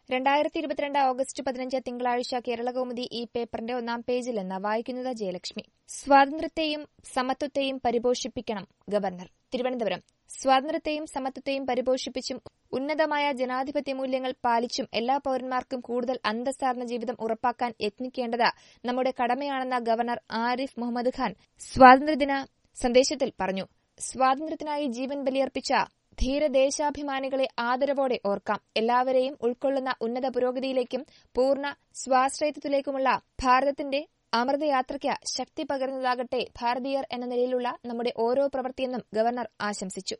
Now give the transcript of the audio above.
2022 August 15 തിങ്കളാഴ്ച കേരളകൗമുദി ഈ പേപ്പറിന്റെ ഒന്നാം പേജിലെന്ന് വായിക്കുന്നത് ജയലക്ഷ്മി. സ്വാതന്ത്ര്യത്തെയും സമത്വത്തെയും പരിപോഷിപ്പിക്കണം ഗവർണർ. തിരുവനന്തപുരം. സ്വാതന്ത്ര്യത്തെയും സമത്വത്തെയും പരിപോഷിപ്പിച്ചും ഉന്നതമായ ജനാധിപത്യ മൂല്യങ്ങൾ പാലിച്ചും എല്ലാ പൌരന്മാർക്കും കൂടുതൽ അന്തസ്സാർന്ന ജീവിതം ഉറപ്പാക്കാൻ യത്നിക്കേണ്ടത് നമ്മുടെ കടമയാണെന്ന് ഗവർണർ ആരിഫ് മുഹമ്മദ് ഖാൻ സ്വാതന്ത്ര്യദിന സന്ദേശത്തിൽ പറഞ്ഞു. സ്വാതന്ത്ര്യത്തിനായി ജീവൻ ബലിയർപ്പിച്ച ധീരദേശാഭിമാനികളെ ആദരവോടെ ഓർക്കാം. എല്ലാവരെയും ഉൾക്കൊള്ളുന്ന ഉന്നത പുരോഗതിയിലേക്കും പൂർണ്ണ സ്വാശ്രയത്വത്തിലേക്കുമുള്ള ഭാരതത്തിന്റെ അമൃതയാത്രയ്ക്ക് ശക്തി പകരുന്നതാകട്ടെ ഭാരതീയർ എന്ന നിലയിലുള്ള നമ്മുടെ ഓരോ പ്രവൃത്തിയെന്നും ഗവർണർ ആശംസിച്ചു.